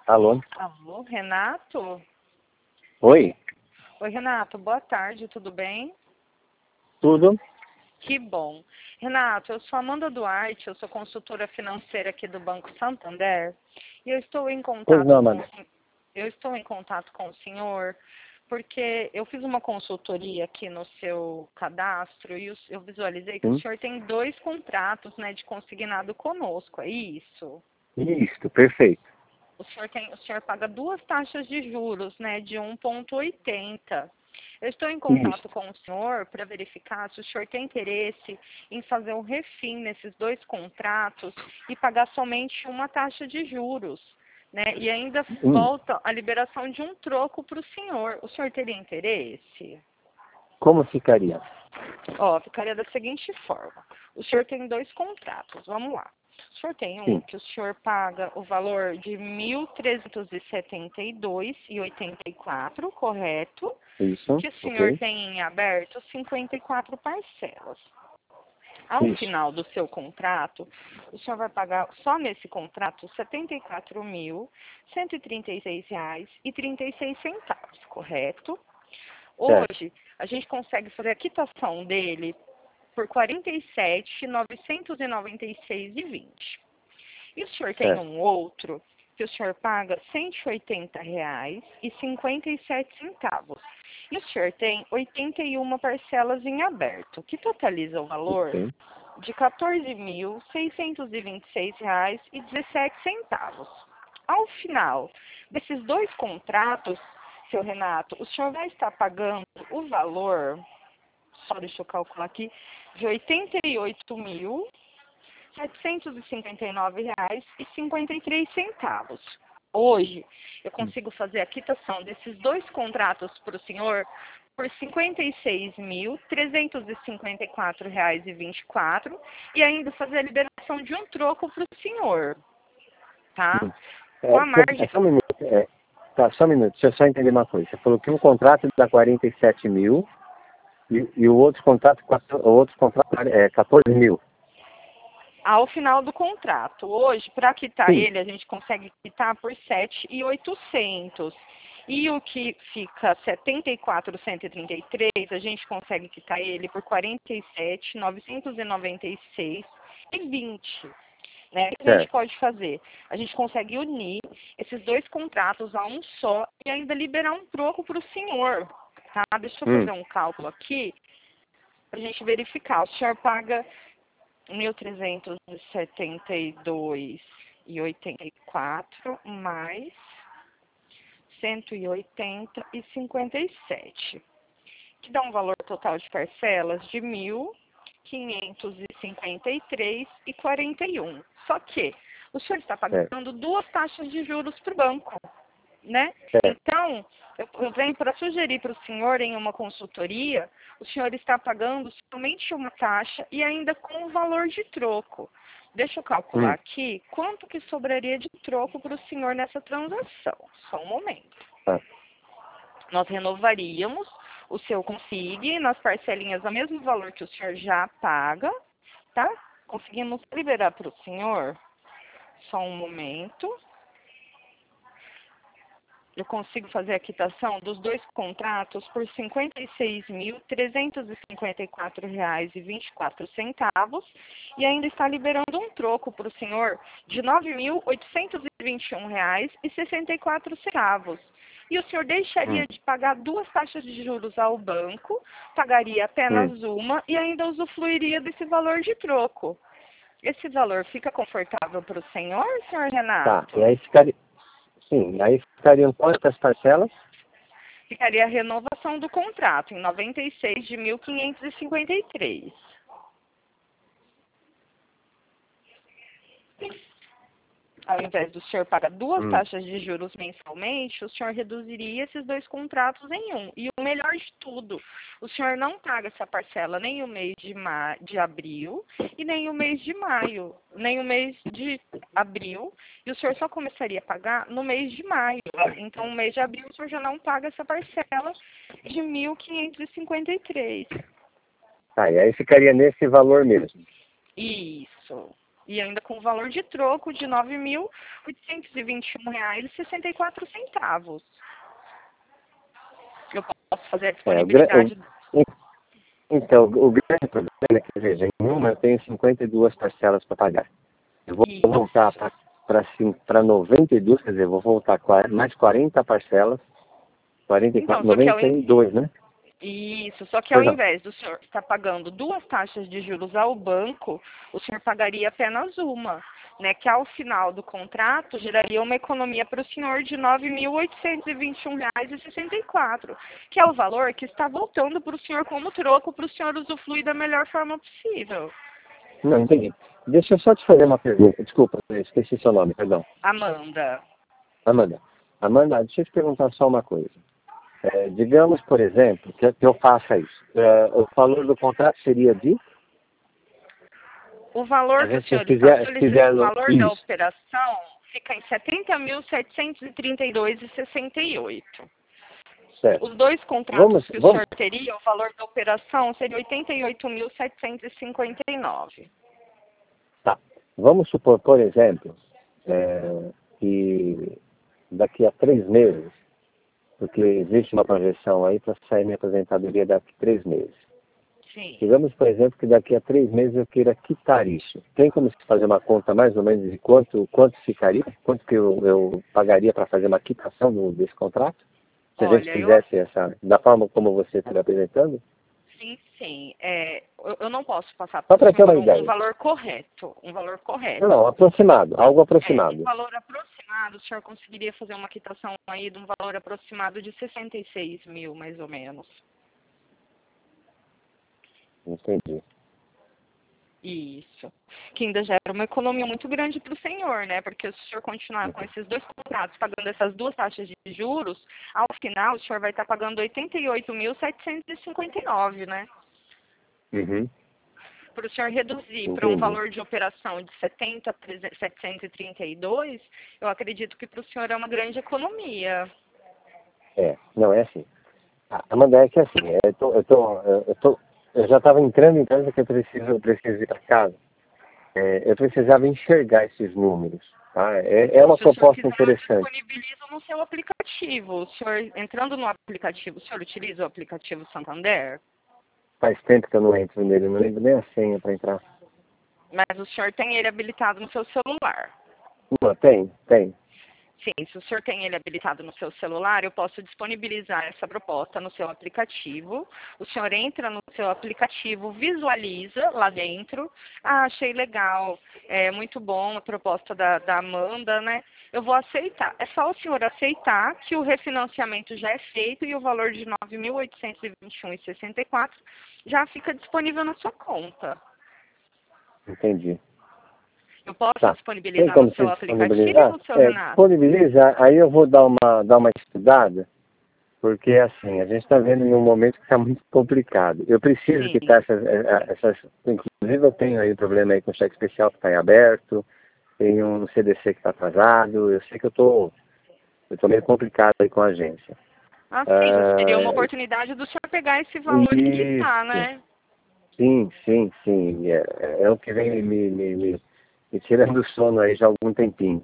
Alô? Alô, Renato? Oi? Oi, Renato, boa tarde, tudo bem? Tudo? Que bom. Renato, eu sou Amanda Duarte, eu sou consultora financeira aqui do Banco Santander e eu estou em Pois contato não, com, Amanda. o senhor porque eu fiz uma consultoria aqui no seu cadastro e eu visualizei que o Sim? senhor tem 2 contratos, né, de consignado conosco, é isso? Isso, perfeito. O senhor paga 2 taxas de juros, né, de 1,80. Eu estou em Isso. contato com o senhor para verificar se o senhor tem interesse em fazer um refim nesses 2 contratos e pagar somente uma taxa de juros, né? E ainda Hum. volta a liberação de um troco para o senhor. O senhor teria interesse? Como ficaria? Ó, ficaria da seguinte forma. O senhor tem 2 contratos, vamos lá. O senhor tem um Sim. que o senhor paga o valor de 1.372,84, correto? Isso, Que o senhor ok. tem em aberto 54 parcelas. Ao Isso. final do seu contrato, o senhor vai pagar só nesse contrato R$ 74.136,36, correto? Certo, Hoje, a gente consegue fazer a quitação dele por R$ 47.996,20. E o senhor tem certo. um outro que o senhor paga R$ 180,57. E o senhor tem 81 parcelas em aberto, que totaliza o valor Ok. de R$ 14.626,17. Ao final desses 2 contratos, seu Renato, o senhor vai estar pagando o valor, só deixa eu calcular aqui, de R$ 88.759,53. Hoje, eu consigo fazer a quitação desses 2 contratos para o senhor por R$ 56.354,24 e ainda fazer a liberação de um troco para o senhor, tá? Sim. Com a margem. Só um minuto. Tá, só um minuto. Deixa eu só entender uma coisa. Você falou que um contrato dá 47 mil e o outro contrato, é 14 mil. Ao final do contrato. Hoje, para quitar Sim. ele, a gente consegue quitar por 7.800. E o que fica 74.133, a gente consegue quitar ele por 47.996,20. Né? O que a gente Certo. pode fazer? A gente consegue unir esses 2 contratos a um só e ainda liberar um troco para o senhor. Tá? Deixa eu fazer um cálculo aqui para a gente verificar. O senhor paga 1.372,84 mais 180,57, que dá um valor total de parcelas de 1.553,41. Só que o senhor está Certo. pagando 2 taxas de juros para o banco, né? Certo. Então, eu venho para sugerir para o senhor em uma consultoria, o senhor está pagando somente uma taxa e ainda com o valor de troco. Deixa eu calcular aqui quanto que sobraria de troco para o senhor nessa transação. Só um momento. Tá. Nós renovaríamos o seu consigne nas parcelinhas ao mesmo valor que o senhor já paga, tá? Conseguimos liberar para o senhor? Só um momento. Eu consigo fazer a quitação dos 2 contratos por R$ 56.354,24 e ainda está liberando um troco para o senhor de R$ 9.821,64. E o senhor deixaria de pagar 2 taxas de juros ao banco, pagaria apenas uma e ainda usufruiria desse valor de troco. Esse valor fica confortável para o senhor Tá. Renato? E aí ficaria. Sim, aí ficariam quantas parcelas? Ficaria a renovação do contrato em 96 de 1.553. Ao invés do senhor pagar 2 taxas de juros mensalmente, o senhor reduziria esses 2 contratos em um. E o melhor de tudo, o senhor não paga essa parcela nem o mês de abril e nem o mês de maio, nem o mês de abril, e o senhor só começaria a pagar no mês de maio. Então, no mês de abril, o senhor já não paga essa parcela de 1.553. Tá, e aí ficaria nesse valor mesmo. Isso. E ainda com o valor de troco de R$ 9.821,64. Eu posso fazer a disponibilidade. Então, o grande problema é que, veja, em uma eu tenho 52 parcelas para pagar. Eu vou voltar para 92, quer dizer, vou voltar mais 40 parcelas, 44, Então, 92, né? Isso, só que ao invés do senhor estar pagando 2 taxas de juros ao banco, o senhor pagaria apenas uma, né? Que ao final do contrato geraria uma economia para o senhor de R$ 9.821,64, que é o valor que está voltando para o senhor como troco, para o senhor usufruir da melhor forma possível. Não, entendi. Deixa eu só te fazer uma pergunta. Desculpa, eu esqueci seu nome, perdão. Amanda. Amanda, deixa eu te perguntar só uma coisa. Digamos, por exemplo, que eu faça isso. O valor do contrato seria de? O valor que o senhor está solicitando, o valor da operação fica em R$ 70.732,68. Certo. Os dois contratos que o senhor teria, o valor da operação seria R$ 88.759. Tá. Vamos supor, por exemplo, que daqui a 3 meses, porque existe uma projeção aí para sair minha aposentadoria daqui a 3 meses. Sim. Digamos, por exemplo, que daqui a 3 meses eu queira quitar isso. Tem como se fazer uma conta mais ou menos de quanto ficaria? Quanto que eu pagaria para fazer uma quitação desse contrato? Se a gente fizesse essa, da forma como você está apresentando? Sim. Eu não posso passar para um valor correto. Não, aproximado, algo aproximado. Um valor aproximado, o senhor conseguiria fazer uma quitação aí de um valor aproximado de 66 mil, mais ou menos. Entendi. Isso. Que ainda gera uma economia muito grande para o senhor, né? Porque se o senhor continuar com esses 2 contratos, pagando essas 2 taxas de juros, ao final o senhor vai estar pagando 88.759, né? Uhum. Para o senhor reduzir para um valor de operação de 70.732, eu acredito que para o senhor é uma grande economia. Não é assim. Amanda, é que assim, eu já estava entrando em casa que eu preciso ir para casa. Eu precisava enxergar esses números. Tá? É uma proposta interessante. Disponibiliza no seu aplicativo. O senhor, entrando no aplicativo, o senhor utiliza o aplicativo Santander? Faz tempo que eu não entro nele, não lembro nem a senha para entrar. Mas o senhor tem ele habilitado no seu celular? Não, tem. Sim, se o senhor tem ele habilitado no seu celular, eu posso disponibilizar essa proposta no seu aplicativo. O senhor entra no seu aplicativo, visualiza lá dentro. Achei legal, muito bom a proposta da Amanda, né? Eu vou aceitar. É só o senhor aceitar que o refinanciamento já é feito e o valor de R$ 9.821,64 já fica disponível na sua conta. Entendi. Eu posso disponibilizar no seu aplicativo, seu Renato? Disponibiliza, aí eu vou dar uma estudada, porque assim, a gente está vendo em um momento que está muito complicado. Eu preciso quitar essas. Inclusive eu tenho aí problema aí com o cheque especial que está em aberto, tenho um CDC que está atrasado, eu sei que eu tô meio complicado aí com a agência. Sim, seria uma oportunidade do senhor pegar esse valor e quitar, né? Sim. É o que vem me tirando do sono aí já há algum tempinho.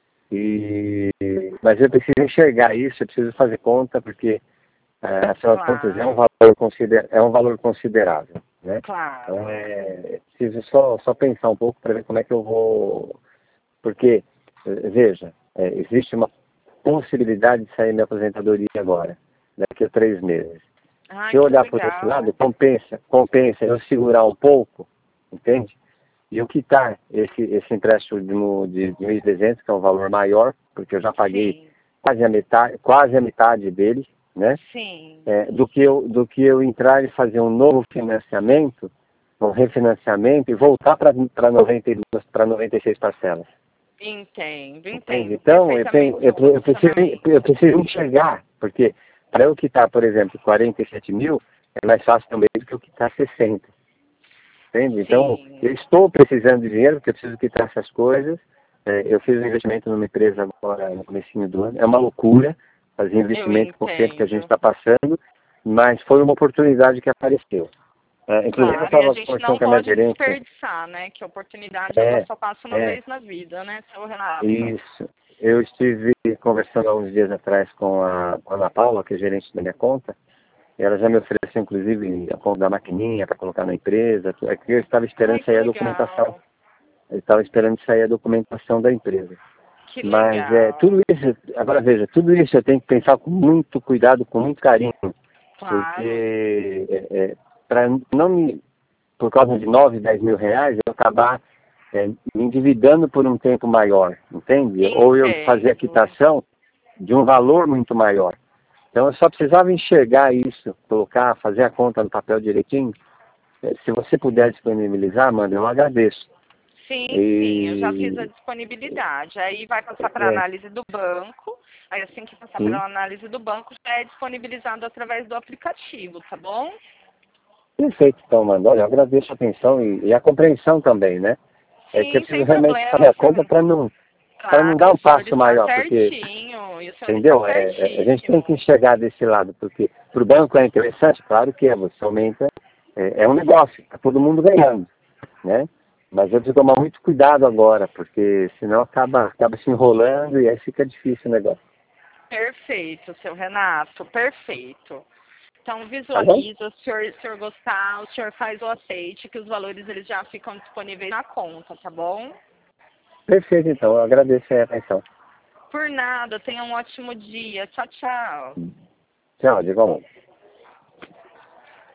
Mas eu preciso enxergar isso, eu preciso fazer conta, porque afinal de contas é um valor considerável. Né? Claro. Então preciso só pensar um pouco para ver como é que eu vou. Porque, veja, existe uma possibilidade de sair minha aposentadoria agora, daqui a 3 meses. Se eu olhar por esse lado, compensa eu segurar um pouco, entende? E eu quitar esse empréstimo de 1.300, que é um valor maior, porque eu já paguei quase a metade dele, né? Sim. Do que eu entrar e fazer um novo financiamento, um refinanciamento, e voltar para 96 parcelas. Entendo. Então, eu preciso enxergar, porque para eu quitar, por exemplo, 47 mil, é mais fácil também do que eu quitar 60. Entende? Então, eu estou precisando de dinheiro, porque eu preciso quitar essas coisas. Eu fiz um investimento numa empresa agora no comecinho do ano. É uma loucura fazer investimento com o tempo que a gente está passando, mas foi uma oportunidade que apareceu. Inclusive, eu Claro, e a estava gente conversando não com a minha pode gerente. desperdiçar, né? Que a oportunidade ela É, só passa uma é, vez na vida, né, seu Renato? isso. Eu estive conversando há uns dias atrás com a Ana Paula, que é gerente da minha conta, e ela já me ofereceu, inclusive, a conta da maquininha para colocar na empresa. É que eu estava Ai, esperando que sair a documentação. legal. Eu estava esperando sair a documentação da empresa. Que Mas legal. tudo isso, agora veja, tudo isso eu tenho que pensar com muito cuidado, com muito carinho, Claro. porque para não me, por causa de 9, 10 mil reais, eu acabar me endividando por um tempo maior, entende? Ou eu fazer a Entendo. quitação de um valor muito maior. Então eu só precisava enxergar isso, colocar, fazer a conta no papel direitinho. Se você puder disponibilizar, Amanda, eu agradeço. Sim, sim, eu já fiz a E, disponibilidade. Aí vai passar para é, análise do banco. Aí assim que passar sim. pela análise do banco, já é disponibilizado através do aplicativo, tá bom? Perfeito, então, Amanda. Olha, eu agradeço a atenção e a compreensão também, né? É que eu Sim, preciso sem realmente fazer problema, a seu conta para Renato. não Claro, dar o um senhor passo está maior, porque, certinho, e o senhor está entendeu? A gente tem que certíssimo. enxergar desse lado, porque para o banco é interessante, claro que é, você aumenta, é um negócio, está todo mundo ganhando, né? Mas eu preciso tomar muito cuidado agora, porque senão acaba se enrolando e aí fica difícil o negócio. Perfeito, seu Renato, perfeito. Então Tá bom? visualiza, se o senhor gostar, o senhor faz o aceite, que os valores eles já ficam disponíveis na conta, tá bom? Perfeito, então. Eu agradeço a atenção. Por nada, tenha um ótimo dia. Tchau, tchau. Tchau, de igualmente.